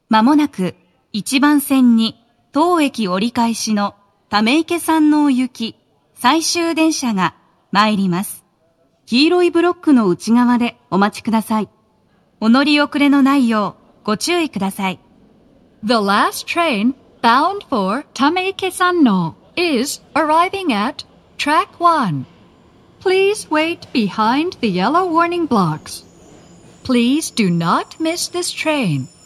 まもなく1番線に当駅折り返しの溜池山王行き最終電車が参ります。黄色いブロックの内側でお待ちください。お乗り遅れのないようご注意ください。 The last train bound for Tameike Sanno is arriving at track 1. Please wait behind the yellow warning blocks. Please do not miss this train.